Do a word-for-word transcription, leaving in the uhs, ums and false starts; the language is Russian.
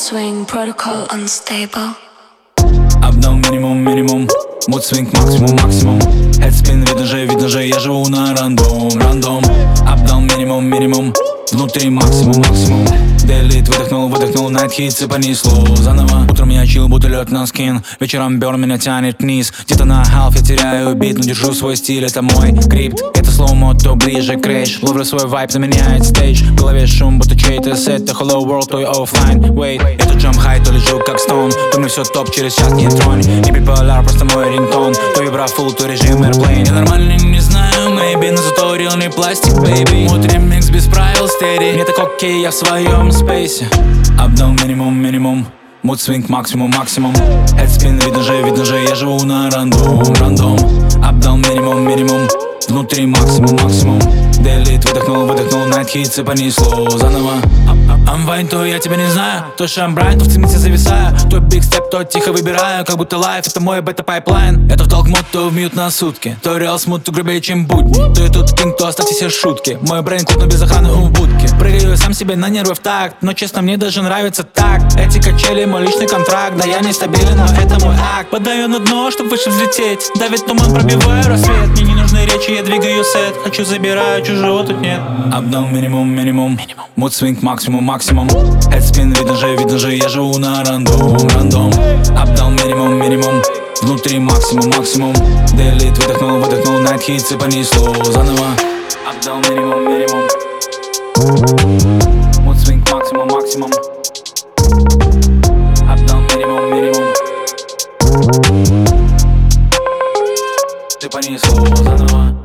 swing, protocol unstable. Updown минимум, минимум, mood swing максимум, максимум. Headspin, видно же, видно же, я живу на рандом, рандом. Updown минимум, минимум, внутри максимум, максимум. Делит, выдохнул, выдохнул, night hits и понесло заново. Утром я чил, будто лед на скин. Вечером берн меня тянет вниз. Где-то на half я теряю бит, но держу свой стиль, это мой крипт. Это слоумо, то ближе крейдж. Ловлю свой вайб, заменяет стейдж. В голове шум, будто чей-то сет. Это hello world, то и оффлайн. Wait, это jump high, то лежу как стоун. То мне все топ, через час не тронь. Не биполяр, просто мой рингтон. То вибра full, то режим airplane. Я нормально не знаю, maybe, но зато real не пластик, baby. Мой ремикс без правил, steady. Мне так окей, я в своем спейсе. Updown минимум, минимум, mood swing максимум, максимум. Headspin, видно же, видно же, я живу на рандом, рандом. Updown минимум, минимум, внутри максимум, максимум. Делит, выдохнул, выдохнул, night hits и понесло заново. I'm fine, то я тебя не знаю. То шамбрайн, то в цемите зависаю. То big step, то тихо выбираю. Как будто life, это мой бета-пайплайн. Я то в толк мод, то в мьют на сутки. То реал смут, то грубее, чем будни. То я тут кинг, то оставьте все шутки. Мой брейн кут, но без охраны у будки. Прыгаю сам себе на нервы в такт. Но честно, мне даже нравится так. Эти качели, мой личный контракт. Да я нестабилен, но это мой акт. Подаю на дно, чтоб выше взлететь. Давит туман, пробиваю рассвет. Мне не нужны речи, я двигаю сет. Хочу, забираю, чужого тут нет. Updown минимум, минимум, mood swing максимум, максимум. Headspin, видно же, видно же, я живу на рандом, рандом. Updown минимум, минимум, внутри максимум, максимум. Делит, выдохнул, выдохнул, night hits и понесло заново. Updown минимум, минимум, mood swing максимум, максимум. Updown минимум, минимум, ты понесло заново.